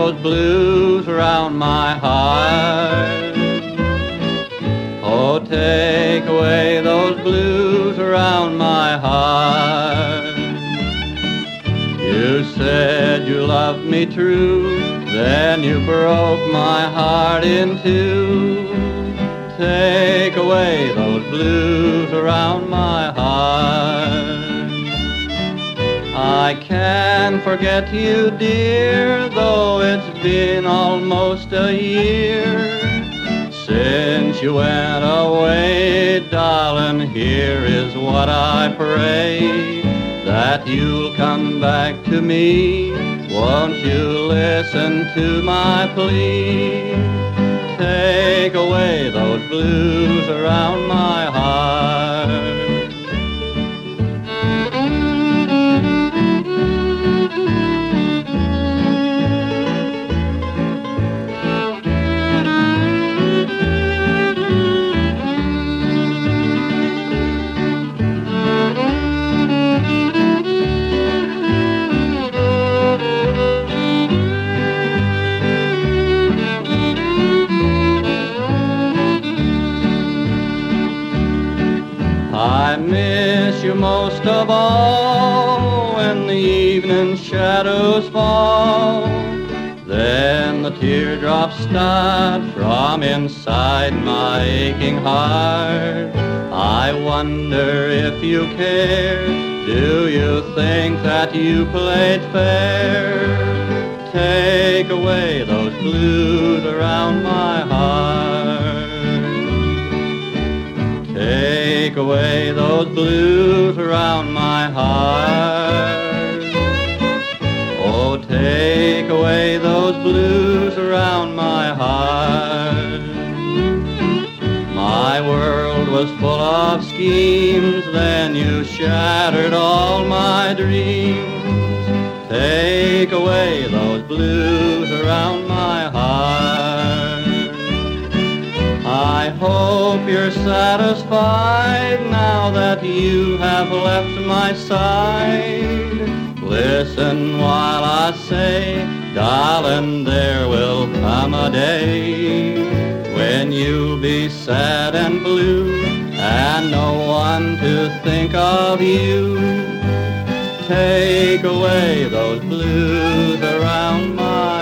those blues around my heart. Oh, take away those blues around my heart. You said you loved me true, then you broke my heart in two. Take away those blues around my heart. I can't forget you, dear, though it's been almost a year since you went away, darling. Here is what I pray, that you'll come back to me. Won't you listen to my plea? Take away those blues around my heart. I miss you most of all when the evening shadows fall. Then the teardrops start from inside my aching heart. I wonder if you care. Do you think that you played fair? Take away those blues around my heart. Take away those blues around my heart. Oh, take away those blues around my heart. My world was full of schemes, then you shattered all my dreams. Take away those blues around my heart. I hope you're satisfied now that you have left my side. Listen while I say, darling, there will come a day when you'll be sad and blue and no one to think of you. Take away those blues around my